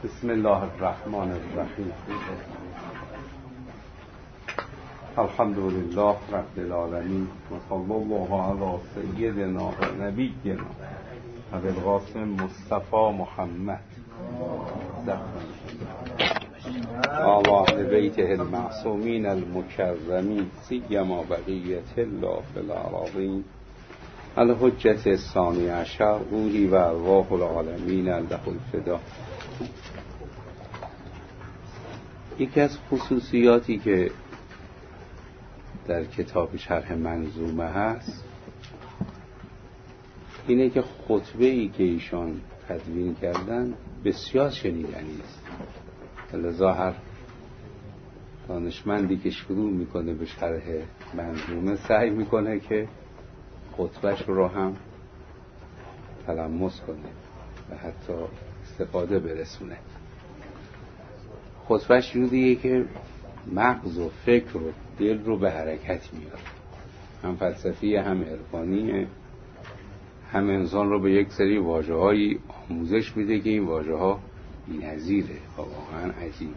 بسم الله الرحمن الرحیم. الحمد لله رب العالمین و صلی الله علی سیدنا و نبینا ابوالقاسم مصطفی محمد و اهل بیته المعصومین المکرمین سیما بقیة الله فی الارضین الحجة الثانی عشر روحی و ارواح العالمین له الفدا. یکی از خصوصیاتی که در کتاب شرح منظومه هست اینه که خطبه‌ای که ایشان تدوین کردن بسیار شنیدنی است. لذا هر دانشمندی که شروع میکنه به شرح منظومه سعی میکنه که خطبهش رو هم تلمس کنه و حتی استفاده برسونه. خطبهش جوریه که مغز و فکر و دل رو به حرکت میاره، هم فلسفی هم عرفانی، هم انسان رو به یک سری واژه‌هایی آموزش میده که این واژه‌ها بی‌نظیره و واقعا عجیبه.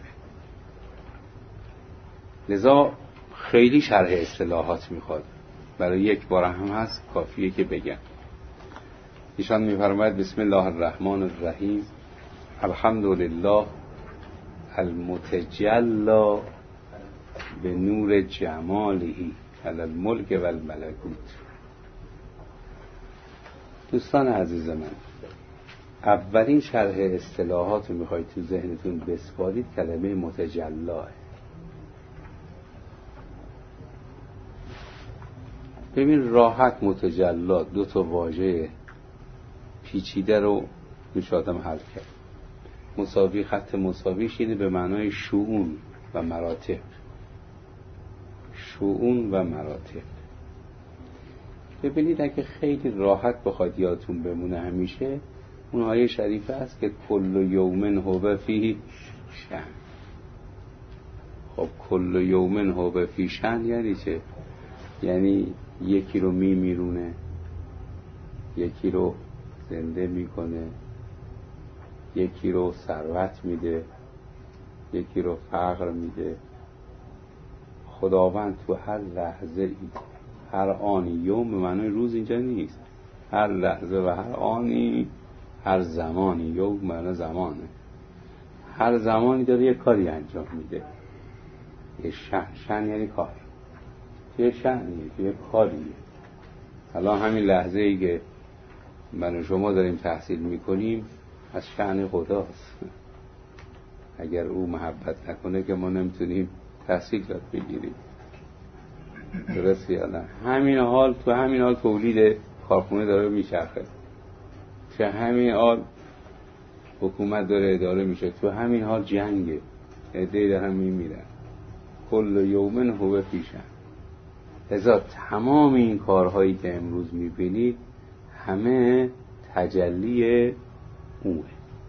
لذا خیلی شرح اصطلاحات میخواد، برای یک بار هم هست کافیه که بگم. ایشان میفرماید بسم الله الرحمن الرحیم الحمد لله المتجلی به نور جماله علی الملک و الملکوت. دوستان عزیز من، اولین شرح اصطلاحات رو میخواید تو ذهنتون بسپارید کلمه متجلاه. ببین راحت متجلا دو تا واژه پیچیده رو میشه آدم حل کرد. مساوی، خط مساویش اینه به معنای شؤون و مراتب. شؤون و مراتب. ببینید اگه خیلی راحت بخواد یادتون بمونه همیشه اون آیه شریفه است که کل یوم هو فی شأن. خب کل یوم هو فی شأن یعنی چه؟ یعنی یکی رو میمیرونه، یکی رو زنده میکنه، یکی رو ثروت میده، یکی رو فقر میده. خداوند تو هر لحظه ای، هر آنی، یوم به معنای روز اینجا نیست، هر لحظه و هر آنی، هر زمانی، یوم معنی زمانه، هر زمانی داره یه کاری انجام میده. یه شأن یعنی کار، یه شأنیه، یه کاریه. الان همین لحظه ای که من و شما داریم تحصیل میکنیم از شأن خداست. اگر او محبت نکنه که ما نمیتونیم تحصیل یاد بگیریم. درست یا نه؟ همین حال تو همین حال تولید کارخونه داره میچرخه، تو همین حال حکومت داره اداره میشه، تو همین حال جنگه، عده‌ای دارن میمیرن. کل یومن هو فی شأن. لذا تمام این کارهایی که امروز میبینید همه تجلی اوه.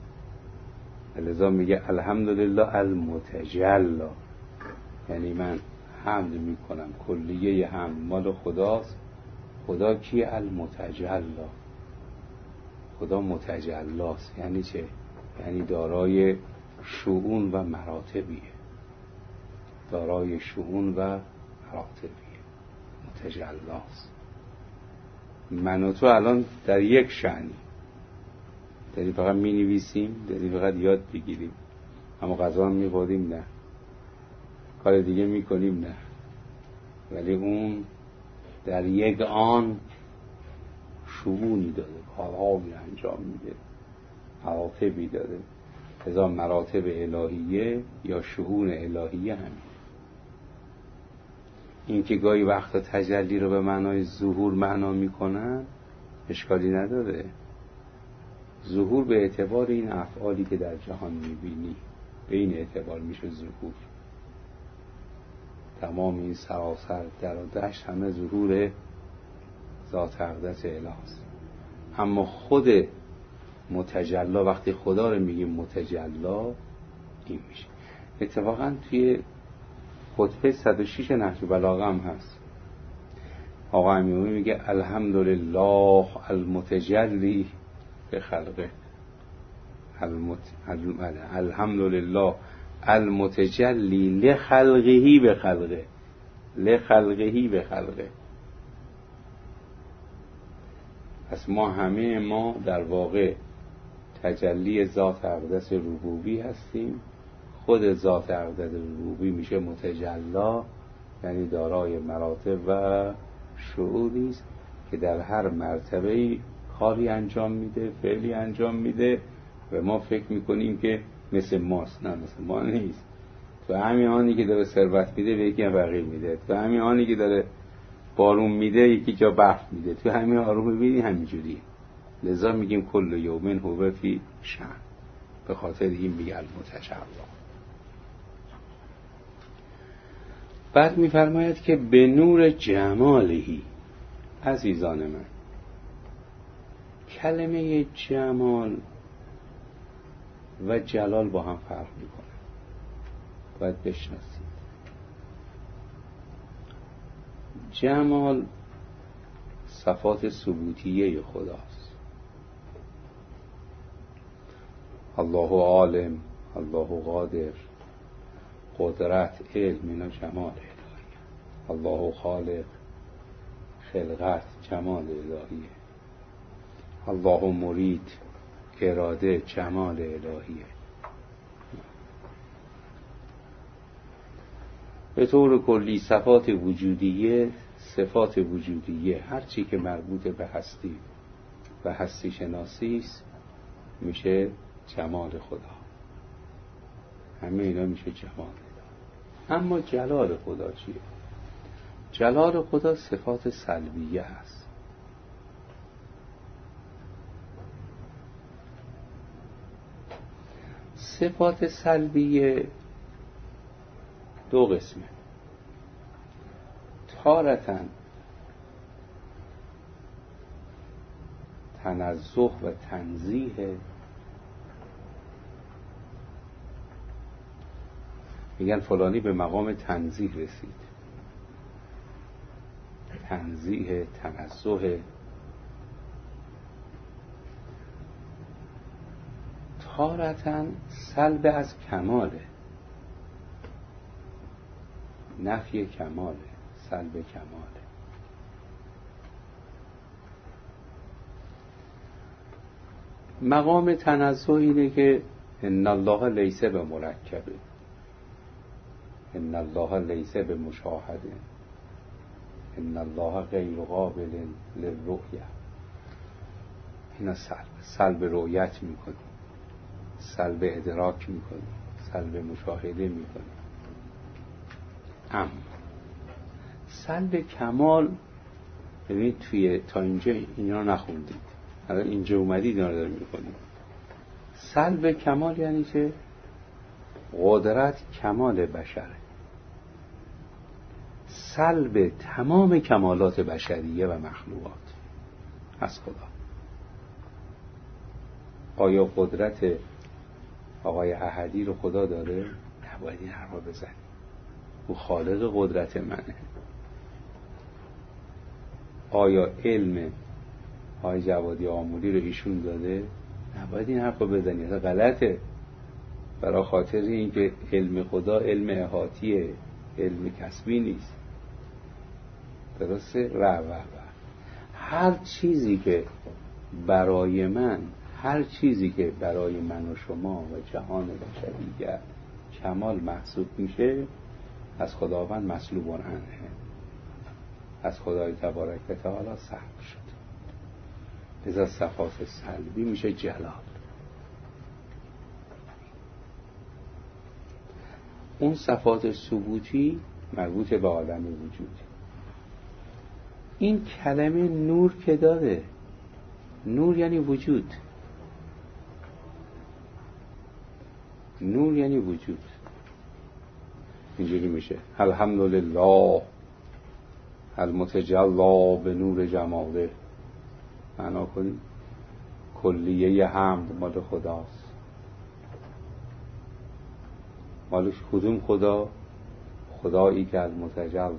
لذا میگه الحمدلله المتجلی، یعنی من حمد میکنم، کلیه حمد مال خداست. خدا کیه؟ المتجلی. خدا متجلاست. یعنی چه؟ یعنی دارای شؤون و مراتبیه، دارای شؤون و مراتبیه، متجلاست. من و تو الان در یک شأنی، داریم فقط می نویسیم، داریم فقط یاد بگیریم، اما غذا هم می خوریم نه، کار دیگه می کنیم نه، ولی اون در یک آن شؤونی داره، کارهایی انجام میده، مراتبی داره. لذا مراتب الهیه یا شؤون الهیه همین. این که گاهی وقتا تجلی رو به معنای ظهور معنا میکنن اشکالی نداره. ظهور به اعتبار این افعالی که در جهان میبینی، به این اعتبار میشه ظهور. تمام این سراسر در و دشت همه ظهور ذات اقدس الهی است. اما خود متجلا، وقتی خدا رو میگیم متجلا، این میشه. اتفاقا توی خطبه 106 نهج بلاغه هم هست. آقا امیری میگه الحمدلله المتجلی به خلقه. الحمدلله المتجلی لخلقه به خلقه، لخلقه به خلقه. پس ما در واقع تجلی ذات اقدس ربوبی هستیم. خود ذات اقدس ربوبی میشه متجلا، یعنی دارای مراتب و شعوری است که در هر مرتبه کاری انجام میده، فعلی انجام میده و ما فکر میکنیم که مثل ماست. نه، مثل ما نیست. تو همین آنی که داره ثروت میده به یکی فقیر میده، تو همین آنی که داره بارون میده یکی جا برف میده، تو همین آروم میبینی همینجوریه. لذا میگیم کل یومین هو فی شأن، به خاطر این میگه المتجلی. بعد میفرماید که به نور جمالهی. عزیزان من، کلمه جمال و جلال با هم فرق میکنه، باید بشناسید. جمال صفات ثبوتیه خداست. الله عالم، الله قادر، قدرت، علم، اینا جمال الهیه. الله خالق، خلقت، جمال الهیه. الله مرید، اراده، جمال الهیه. به طور کلی صفات وجودیه، صفات وجودیه، هر چی که مربوط به هستی و هستی شناسی است میشه جمال خدا. همه اینا میشه جمال. اما جلال خدا چیه؟ جلال خدا صفات سلبیه است. صفات سلبیه دو قسمه. تارةً تنزه و تنزیه، میگن فلانی به مقام تنزیه رسید. تنزیه، تنزه. تارةً سلب از کماله، نفی کماله، سلب کماله. مقام تنزه اینه که ان الله لیس بمرکبه، ان الله لیس بمشاهده، ان الله غیر قابل للرؤیه. اینا سلب رؤیت میکنه، سلب ادراک میکنه، سلب مشاهده میکنه. اما سلب کمال، ببینید توی تا اینجا اینا نخوندید، الان اینجا اومدید اینا رو داریم میکنید. سلب کمال یعنی چه؟ قدرت کمال بشره، سلب تمام کمالات بشریه و مخلوقات از خدا. آیا قدرت آقای احدی رو خدا داره؟ نباید این حرفا بزنی. او خالق قدرت منه. آیا علم آقای جوادی آمولی رو ایشون داده؟ نباید این حرفا بزنی. اصلا غلطه. برای خاطر این که علم خدا علم احاطیه، علم کسبی نیست. درسته؟ هر چیزی که برای من، هر چیزی که برای من و شما و جهان بشریت کمال محسوب میشه از خداوند مسلوب عنه، از خدای تبارک و تعالی سلب شد. لذا صفات سلبی میشه جلال. اون صفات ثبوتی مربوط به عالم وجود. این کلمه نور که داره، نور یعنی وجود، نور یعنی وجود. اینجوری میشه الحمدلله المتجلا به نور جماله. معنا کنیم کلیه حمد مال خداست. مالش کدوم خدا؟ خدایی که از متجلا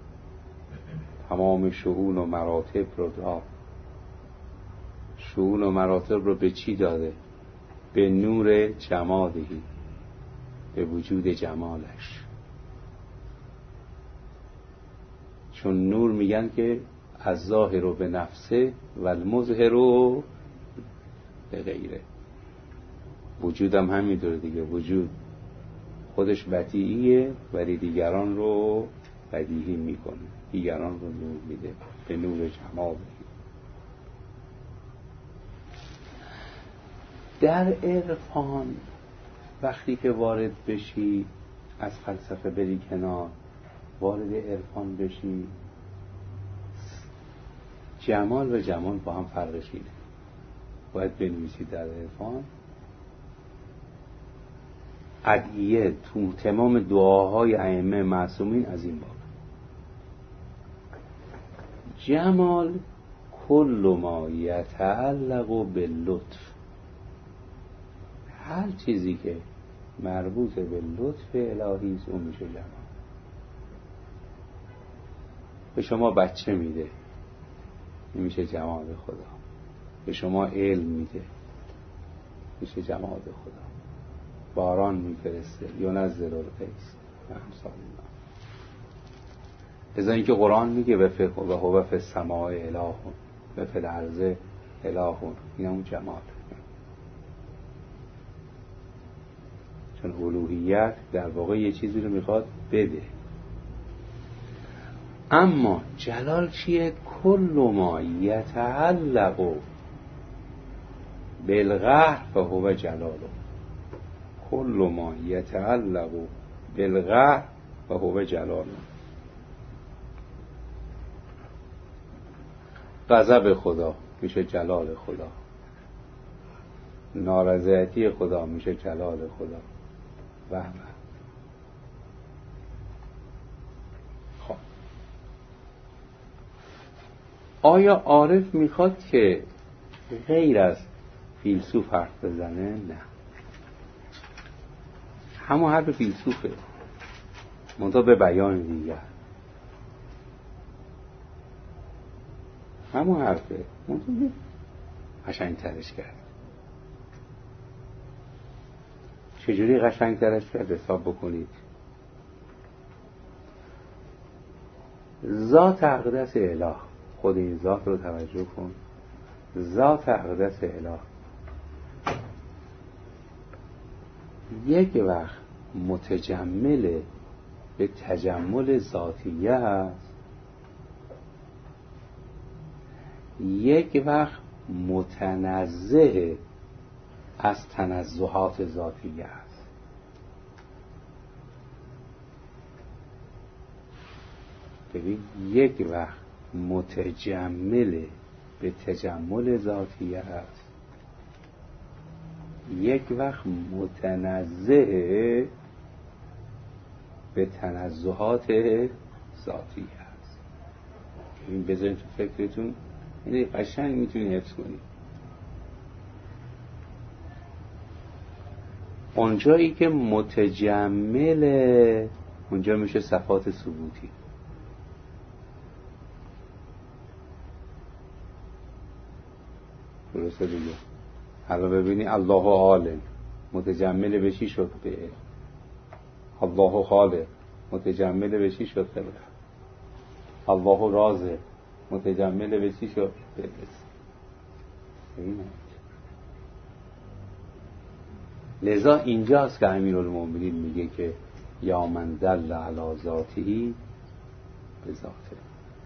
تمام شؤون و مراتب رو داد. شؤون و مراتب رو به چی داده؟ به نور جمالهی، به وجود جمالش. چون نور میگن که از ظاهر و به نفسه و المظهر و به غیره. وجودم همینطوره دیگه، وجود خودش بدیعیه ولی دیگران رو بدیهی میکنه، دیگران رو نور میده به نور جمال. در عرفان وقتی که وارد بشی، از فلسفه بری کنار، وارد عرفان بشی، جمال و جمال با هم فرقش اینه. باید بنویسید در عرفان ادعیه تو تمام دعاهای ائمه معصومین از این باب. جمال کل ما یتعلق باللطف، هر چیزی که مربوط به لطف الهی است اون میشه جمال. به شما بچه میده، این میشه جمال خدا. به شما علم میده، میشه جمال خدا. باران میفرسته، ینزل الغیث و امثال اینا. ازا اینکه قرآن میگه و هو فی السماء اله و فی الارض اله، این اون جمال. چون الوهیت در واقع یه چیزی رو میخواد بده. اما جلال چیه؟ کل ما یتعلق بالقهر فهو جلاله. کل ما یتعلق بالقهر فهو جلاله. غضب خدا میشه جلال خدا، نارضایتی خدا میشه جلال خدا. و خب آیا عارف میخواد که غیر از فیلسوف حرف بزنه؟ نه، همون حرف فیلسوفه منتها به بیان دیگر. همون حرفه منتها قشنگ ترش کرد. چجوری قشنگ ترش کرد؟ حساب بکنید. ذات اقدس اله، خود این ذات رو توجه کن. ذات اقدس اله یک وقت متجمل به تجمل ذاتیه است، یک وقت متنزه از تنزهات ذاتیه است. ببین، یک وقت متجمل به تجمل ذاتیه است، یک وقت متنزه به تنزهات ذاتیه است. این بذارید تو فکرتون، این قشنگ میتونی حفظ کنید. اونجایی که متجمله اونجا میشه صفات ثبوتی. درسته دیگه؟ حالا ببینی الله عالم متجمل به چی شد؟ به الله خالق متجمل به چی شد؟ به الله رازق متجمل به چی شد؟ به لذا اینجاست که امیرالمومنین میگه که یا من دل علی ذاته به ذاته.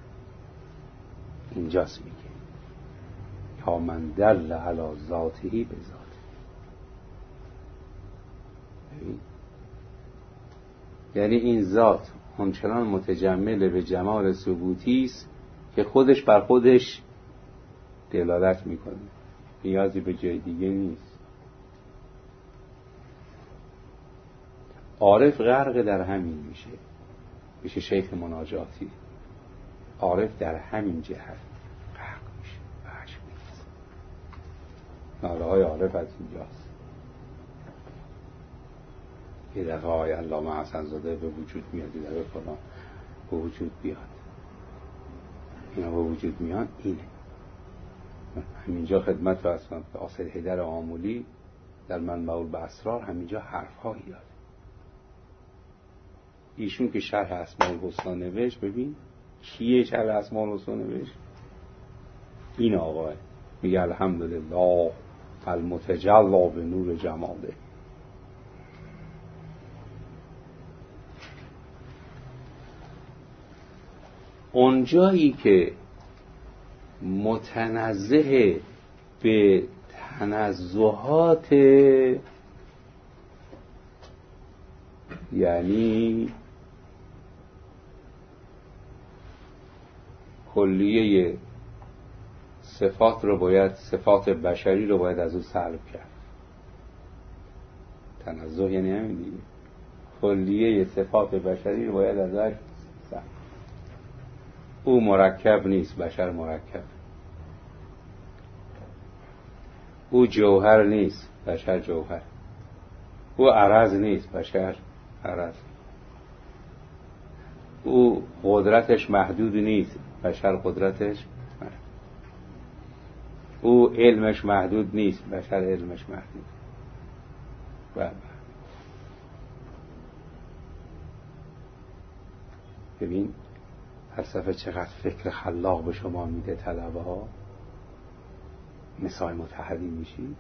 اینجاست میگه یا من دل علی ذاته به ذاته. یعنی این ذات همچنان متجمل به جمال ثبوتی است که خودش بر خودش دلالت میکنه، نیازی به جای دیگه نیست. عارف غرق در همین میشه شیخ مناجاتی. عارف در همین جهت غرق میشه، بهش میرسه. ناله های عارف از اینجاست. یه دفعه های علامه حسن زاده به وجود میاد، یه دفعه فلان به وجود بیاد. اینا به وجود میان. اینه همینجا خدمت رو اصلا به آصل حیدر آمولی در منبع الاسرار همینجا حرف‌هایی داره. ایشون که شرح اسماء الحسنا نوشت، ببین کیه شرح اسماء الحسنا نوشت؟ این آقاه میگه الحمدلله المتجلی به نور جماله. اونجایی که متنزه به تنزهات، یعنی کلیه صفات رو باید، صفات بشری رو باید از او سلب کرد. تنزه یعنی همین دیگه، کلیه صفات بشری رو باید ازش سلب. او مرکب نیست، بشر مرکب. او جوهر نیست، بشر جوهر. او عرض نیست، بشر عرض. او قدرتش محدود نیست، بشر قدرتش محدود. او علمش محدود نیست، بشر علمش محدود. ببین فلسفه چقدر فکر خلاق به شما میده. طلبه ها نسای متحدی میشی،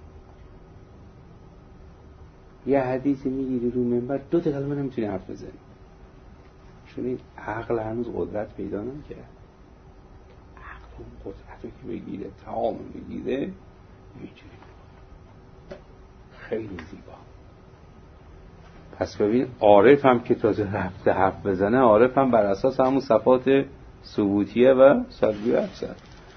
یه حدیثی میگیری رو منبر 2 کلمه نمیتونی حرف بزنی، چون این عقل هنوز قدرت پیدا نکرد. عقل اون قدرت رو که بگیره، تعامل بگیره، اینجوری خیلی زیبا. پس ببین عارف هم که تازه رفته حرف بزنه، عارف هم بر اساس همون صفات ثبوتیه و سلبیه افسر.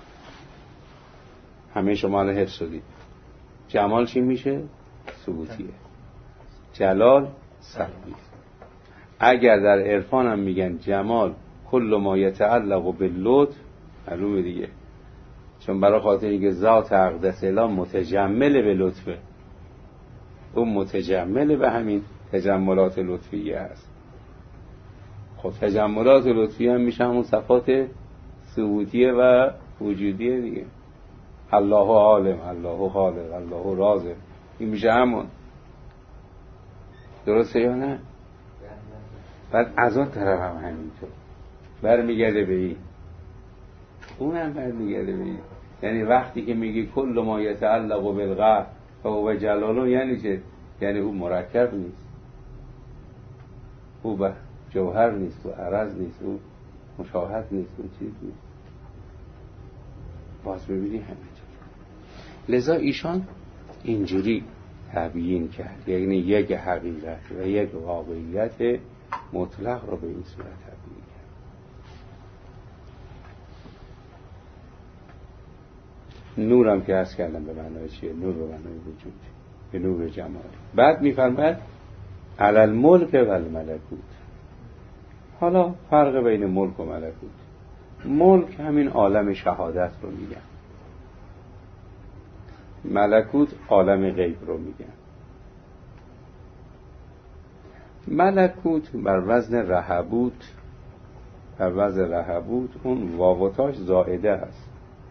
همه شما الان حفظ شدید. جمال چی میشه؟ ثبوتیه. جلال سلبیه. اگر در عرفان هم میگن جمال کل ما یتعلق باللطف، معلومه دیگه، چون برای خاطر اینکه ذات اقدس اله متجمل به لطفه، اون متجمل به همین تجملات لطفیه هست. خب تجملات لطفیه هم میشه همون صفات ثبوتیه و وجودیه دیگه. الله عالم، الله خالق، الله رازق، این میشه همون. درسته یا نه؟ بعد از اون طرف هم همینطور برمیگرده به این، اون هم برمیگرده به این. یعنی وقتی که میگی کل ما یتعلق بالقهر فهو جلاله، یعنی چه؟ یعنی او مرکب نیست، او جوهر نیست، او عرض نیست، او مشاهد نیست، او چیز نیست. باز ببینی همینطور. لذا ایشان اینجوری تبیین کرد، یعنی یک حقیقت و یک واقعیت مطلق رو به این صورت تبیین کرد. نورم که عرض کردم به معنای چیه؟ نور به معنای وجود، به نور جمال. بعد میفرماید علی الملک و الملکوت. حالا فرق بین ملک و ملکوت. ملک همین عالم شهادت رو میگن، ملکوت عالم غیب رو میگن. ملکوت بر وزن رهبوت، بر وزن رهبوت اون واوتاش زائده هست،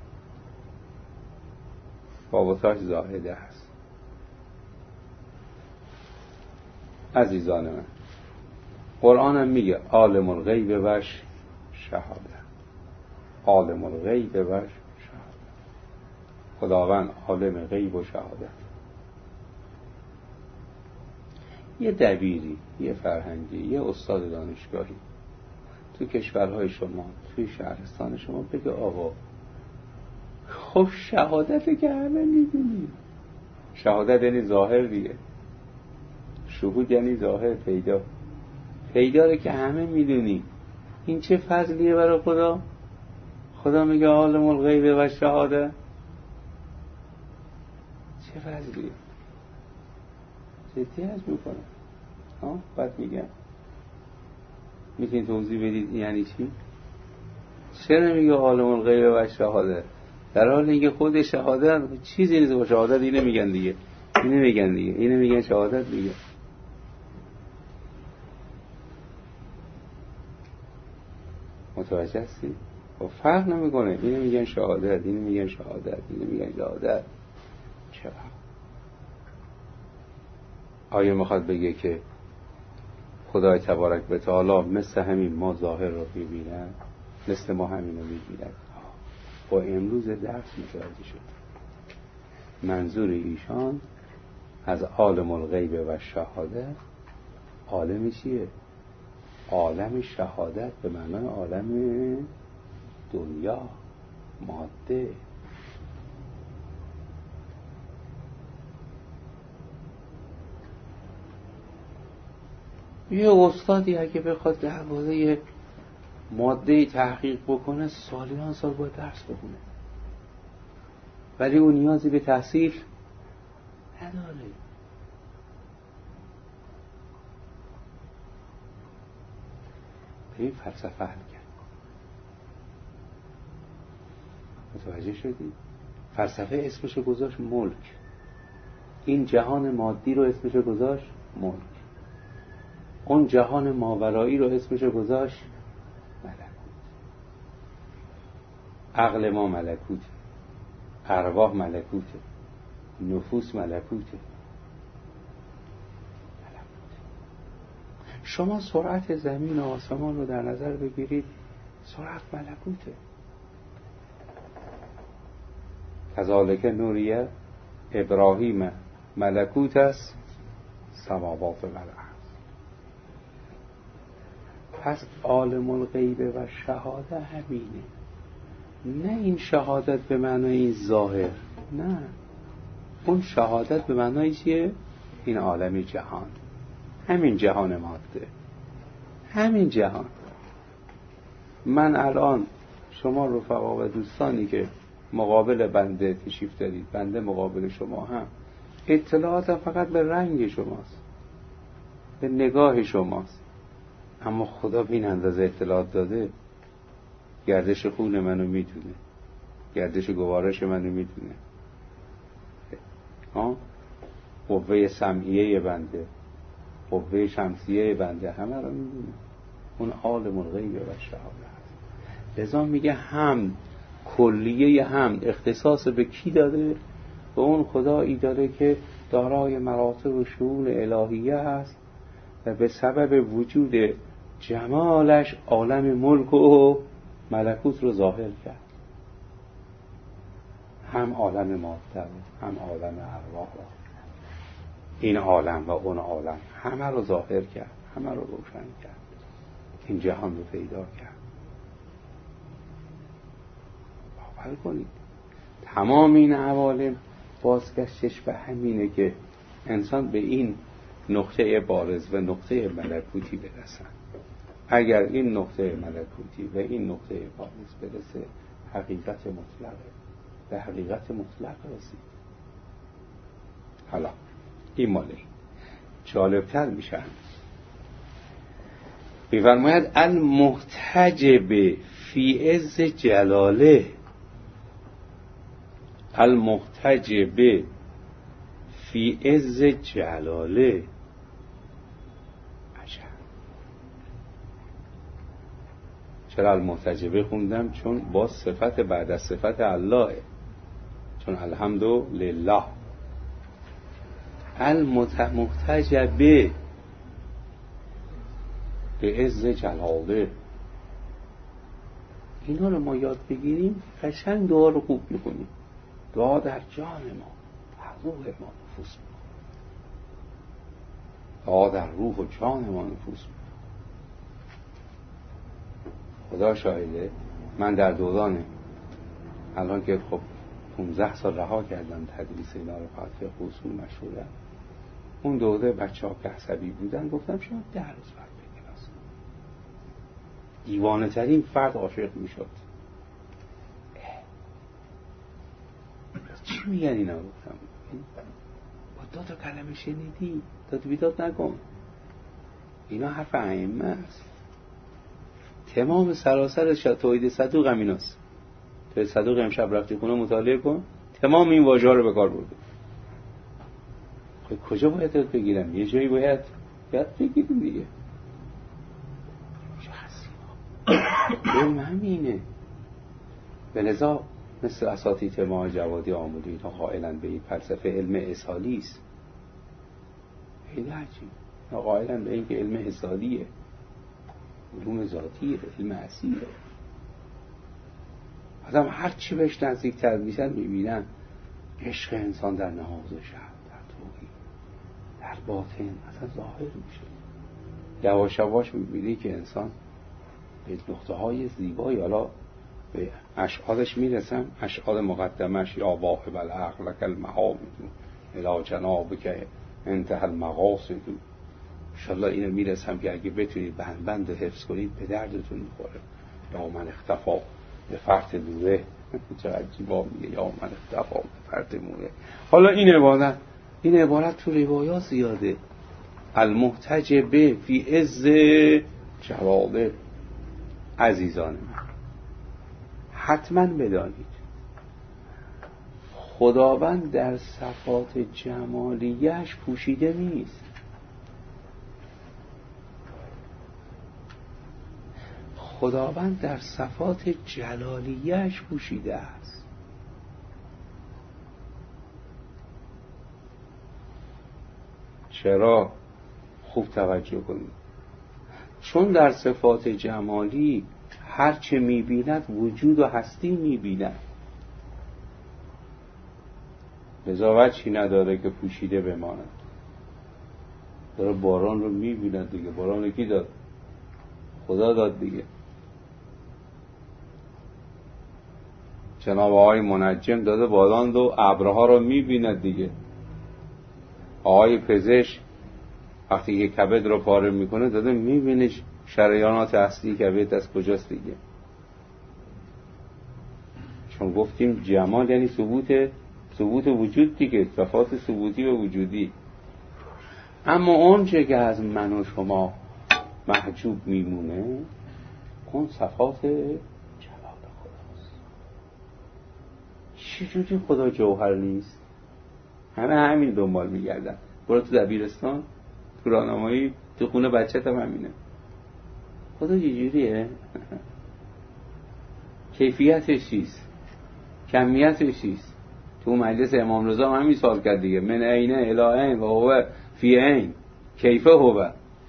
واوتاش زائده هست. عزیزان من، قرآن هم میگه عالم الغیب و شهاده، عالم الغیب و شهاده. خداوند عالم غیب و شهادت. یه دبیری، یه فرهنگی، یه استاد دانشگاهی تو کشورهای شما، توی شهرستان شما بگه آقا خب شهادت که همه میدونی، شهادت یعنی ظاهر دیگه، شهود یعنی ظاهر، پیدا، پیدا که همه میدونی. این چه فضلیه برای خدا؟ خدا میگه عالم الغیب و شهاده. چه فضلیه؟ جدی هست میکنه. بعد میگم میتونی توضیح بدید یعنی چی؟ چرا میگه عالم الغیب و شهاده در حال اینکه خود شهادت چیزی نیست؟ با شهادت اینه میگن دیگه، اینه میگن دیگه، اینه میگن شهادت دیگه. متوجه هستی؟ خب فرق نمیکنه، اینه میگن شهادت، اینه میگن شهادت، اینه میگن شهادت. چرا؟ آیا میخواد بگه که خدای تبارک و تعالی مثل همین ما ظاهر رو ببینن، مثل ما همین رو میبینن؟ با امروز درس متوجه شد منظور ایشان از عالم الغیب و شهادت عالم چیه؟ عالم شهادت به معنای عالم دنیا، ماده. یه استادی اگه بخواد درباره ماده تحقیق بکنه سالیان سال باید درس بخونه، ولی اون نیازی به تحصیل نداره. به این فلسفه حل کرد. متوجه شدی؟ فلسفه اسمشو گذاشت ملک. این جهان مادی رو اسمشو گذاشت ملک. اون جهان ماورایی رو اسمشو گذاشت ملکوت. عقل ما ملکوته، ارواح ملکوته، نفوس ملکوته. شما سرعت زمین و آسمان رو در نظر بگیرید، سرعت ملکوته. کذالک نوریه ابراهیم ملکوت است سماوات و الارض. پس عالم الغیب و شهادت همینه. نه این شهادت به معنای این ظاهر، نه، اون شهادت به معنای چیه؟ این عالم جهان، همین جهان ماده، همین جهان. من الان شما رفقا و دوستانی که مقابل بنده تشریف دارید، بنده مقابل شما هم، اطلاعاتم فقط به رنگ شماست، به نگاه شماست، اما خدا به این اندازه اطلاعات داده. گردش خون منو میدونه، گردش گوارش منو میدونه، قوه سمعیه بنده، قوه شمسیه بنده، همه رو میدونه. اون عالم الغیب و شهادت. لذا میگه هم کلیه هم اختصاص به کی داده؟ به اون خدایی داره که دارای مراتب و شؤون الهیه است و به سبب وجود جمالش عالم ملک و ملکوت رو ظاهر کرد. هم عالم ماده هم عالم ارواح، این عالم و اون عالم همه رو ظاهر کرد، همه رو روشن کرد، این جهان رو پیدا کرد. باور کنید تمام این عوالم بازگشتش به همینه که انسان به این نقطه بارز و نقطه ملکوتی برسن. اگر این نقطه ملکوتی و این نقطه بارز برسه، حقیقت مطلقه، به حقیقت مطلق رسید. حالا این مالی جالبتر میشن. میفرماید المحتجب فی عز جلاله، المحتجب فی عز جلاله. عجب. چرا المحتجبه خوندم؟ چون با صفت بعد از صفت الله، چون الحمدلله. المحتجبه به عز جلاله. اینا رو ما یاد بگیریم، قشنگ دعا رو خوب میکنیم. دعا در جان ما، در روح ما نفوذ میکنه. دعا در روح و جان ما نفوذ میکنه. خدا شاهده، من در دوران الان که خب 15 سال رها کردم تدریس اینا رو، فقط اصول مشهورم. اون دوره بچه ها که عصبی بودن گفتم شما 10 روز وقت به کلاس. دیوانه ترین فرد عاشق می شد. چی میگن اینا؟ گفتم با 2 کلمه شنیدی داد بیداد نکن. اینا حرف ائمه است. تمام سراسر توحید صدوق هم ایناست. توحید صدوق امشب رفتی خونه مطالعه کن، تمام این واژه ها رو به کار برده. کجا باید یاد بگیرم؟ یه جایی باید یاد بگیریم دیگه. چه حسینا علم همینه. به لذا مثل اساتید ما جوادی آموزی تا قائلن به این فلسفه علم اصالی است. خیلی عجیب. قائلن به این که علم حسادیه، علوم ذاتیه، علم اصیله. آدم هر چی بهش نزدیکتر میشن میبینن عشق انسان در نهاز شب، در توحید، در باطن اصلا ظاهر میشه. یواش یواش میبینی که انسان به نقطه های زیبایی، حالا به اشعارش میرسم، اشعار مقدمش یا واهب العقل لک المحامد الی جنابک انتهى المقاصد. انشاءالله اینو میرسم که اگه بتونید بند حفظ کنید به دردتون میخوره. یا من اختفا به فرط دوره، چقدر جیبا میگه یا من اختفا به فرط موره. حالا این عبارت تو روایات زیاده. المحتج به فی عز جلاله. عزیزان من حتما بدانید خداوند در صفات جمالیش پوشیده نیست. خداوند در صفات جلالیش پوشیده است. چرا؟ خوب توجه کنید. چون در صفات جمالی هر چه می‌بیند وجود و هستی می‌بیند، لذا وجهی نداره که پوشیده بماند. داره باران رو می‌بیند دیگه. باران کی داد؟ خدا داد دیگه. جناب آقای منجم داده باران و ابرها رو می‌بیند دیگه. آقای پزشک وقتی که کبد رو پاره میکنه داده میبینه شریانات اصلی کبد از کجاست دیگه. چون گفتیم جمال یعنی ثبوت وجود دیگه، صفات ثبوتی و وجودی. اما اون چه که از من و شما محجوب میمونه اون صفات جلال خداست. چجوری خدا جوهر نیست؟ همین دنبال میگردن. برو تو دبیرستان، تو راهنمایی، تو خونه بچت هم همینه. خدا چجوریه؟ کیفیتش چیست؟ کمیتش چیست؟ تو مجلس امام رضا هم همین سوال کرد دیگه. من عینه الی عین و هو فی عین کیفه هو.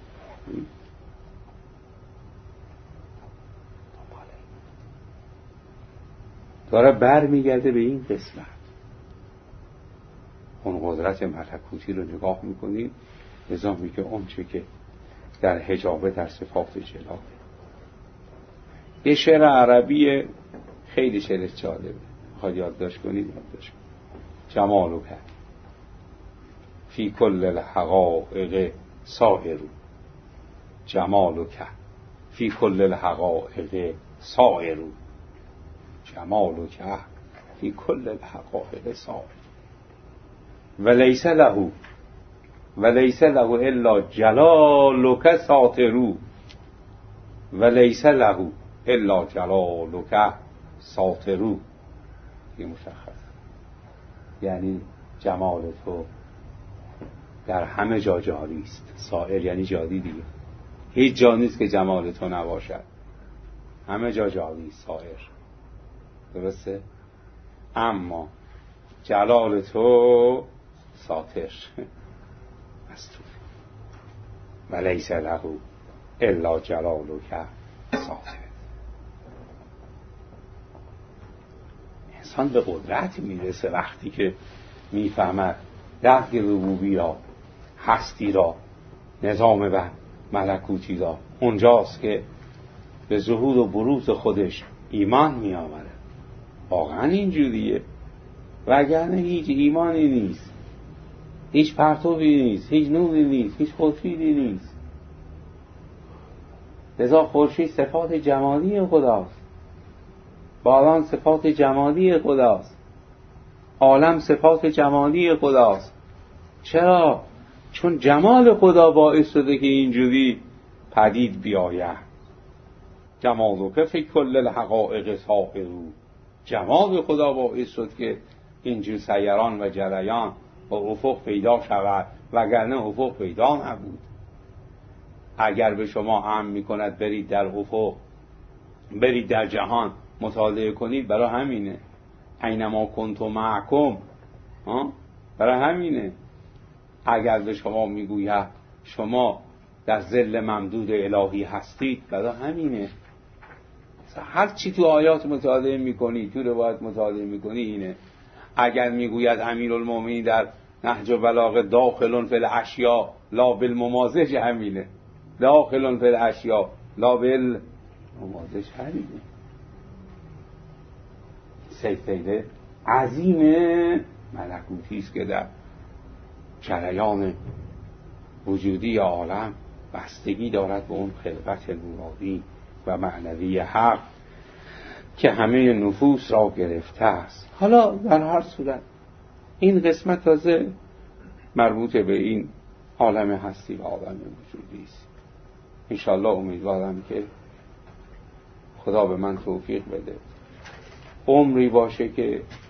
داره بر میگرده به این قسمت. اون قدرت ملکوتی رو نگاه میکنید، لذا میگه اون چه که در حجابه در صفات جلاله. یه شعر عربی خیلی شعر جالبه، خواهد یادداشت کنید یادداشت کنید. جمالک فی کل الحقائق سائر، جمالک فی کل الحقائق سائر، جمالک فی کل الحقائق سائر، ولیس له الا جلالک ساطرو، ولیس له الا جلالک ساطرو. این مشخص یعنی جمال تو در همه جا جاری است. سائر یعنی جاری دیگه. هیچ جا نیست که جمال تو نباشد، همه جا جاری است سائر. درسته؟ اما جلال تو ساطر مستور. ولیس له الا جلالک ساطر. انسان به قدرت میرسه وقتی که میفهمد درک ربوبی را، هستی را، نظام و ملکوتی را. اونجاست که به ظهور و بروز خودش ایمان میآورد. واقعا اینجوریه. وگرنه هیچ ایمانی نیست، هیچ پرتوی نیست، هیچ نوری نیست، هیچ خورشیدی نیست. لذا خورشید صفات جمالی خداست، باران صفات جمالی خداست، عالم صفات جمالی خداست. چرا؟ چون جمال خدا باعث شده که اینجوری پدید بیاید. جمالک فی کل الحقائق سائر، جمال خدا باعث شد که اینجور سیران و جریان و افق پیدا شود، وگرنه افق پیدا نبود. اگر به شما امر میکند برید در افق، برید در جهان مطالعه کنید، برای همینه. اینما کنتم معکم، برای همینه. اگر به شما میگوید شما در ظل ممدود الهی هستید، برای همینه. هر چی تو آیات مطالعه میکنی، تو روایت مطالعه میکنی اینه. اگر میگوید امیرالمومنین در نهج البلاغه داخلون فی الاشیاء لا بالممازج، همینه. داخلون فی الاشیاء لا بالممازج، همینه. سلسله عظیم ملکوتی است که در جریان وجودی عالم بستگی دارد به اون خلقت مرادی و معنوی حق که همه نفوس را گرفته است. حالا در هر صورت این قسمت تازه مربوط به این عالم هستی و عالم وجودی است. انشاءالله امیدوارم که خدا به من توفیق بده، عمری باشه که